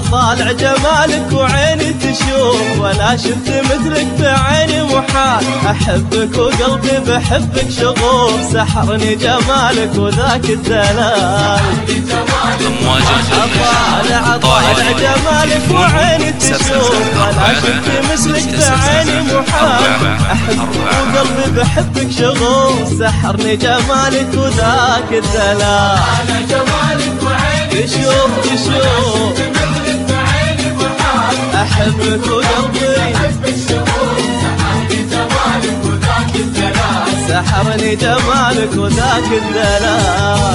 طالع جمالك وعيني تشوف، ولا شفت مثلك بعيني محال. أحبك وقلبي بحبك شغوف، سحرني جمالك وذاك الدلال. طالع جمالك وعيني تشوف، ولا شفت مثلك بعيني محال. أحبك وقلبي بحبك شغوف، سحرني جمالك وذاك الدلال. تشوف أحبك وقلبي سحرني جمالك وذاك الدلال.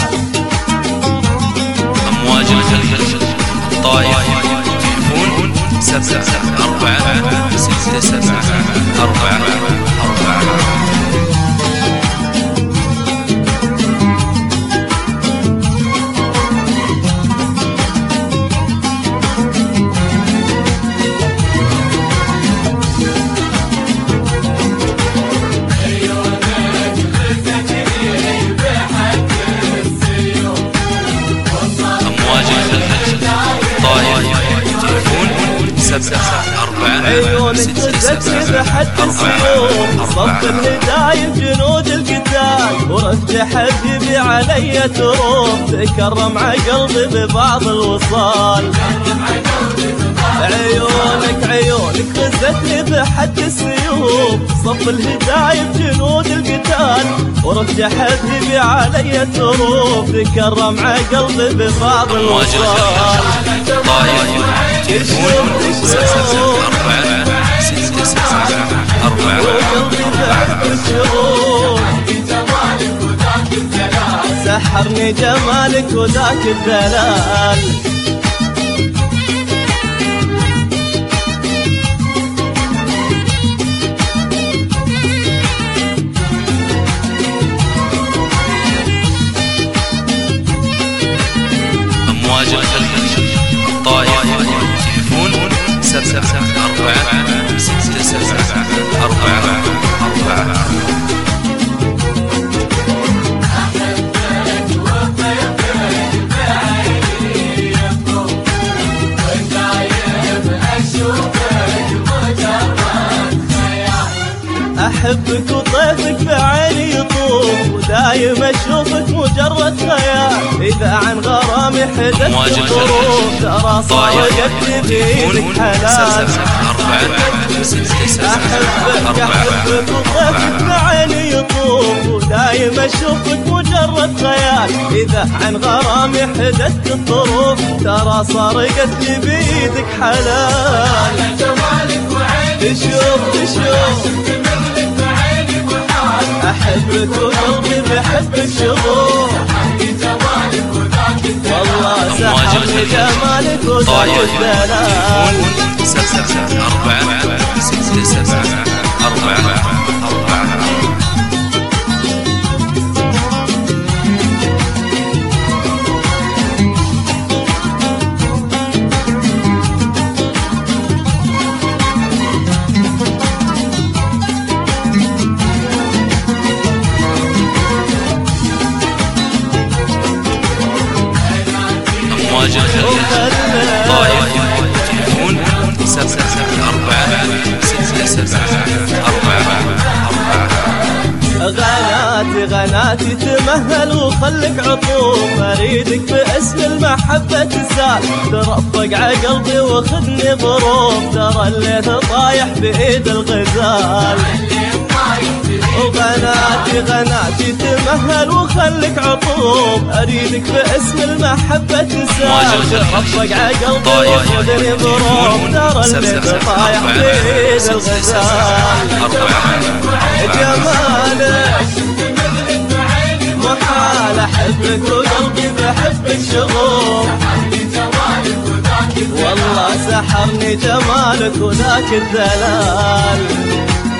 أمواج الخلخل طايح تليفون 7466744. عيونك تذكر حتى السيوف، صف الهدايا جنود القتال. ورفت حبيبي علي تروف، تكرم ع قلبي ببعض الوصال. عيونك غزتني بحد السيوف، صف الهدايا بجنود القتال. ورفت حبيبي علي تروف، تكرم ع قلبي ببعض الوصال. سحرني جمالك وذاك الدلال. أمواج الخلخل طايح تليفون 7466744. أحبك وطيفك بعيني يطوف، ودايم أشوفك مجرد خيال. إذا عن غرامي حدثت ظروف، ترى صارت بيدك حلال. أحبك وطيفك بعيني يطوف، ودايم أشوفك مجرد خيال. إذا عن غرامي حدثت الظروف، ترى صارت بيدك حلال. تشوف أحبك وقلبي بحبك شغوف، والله سحرني جمالك وذاك الدلال. 7466744. أمواج الخلخل طايح تليفون 7466744. غناتي تمهل وخلك عطوف، أريدك باسم المحبة تسال. ترفق ع قلبي وخذني ظروف، ترى الليل طايح بإيد الغزال. غناتي تمهل وخلك عطوف، أريدك باسم المحبة تسال. ترفق ع قلبي وخذني ظروف، ترى الليل طايح بإيد الغزال. جمالك محال، أحبك وقلبي بحبك شغوف، والله سحرني جمالك وذاك الدلال.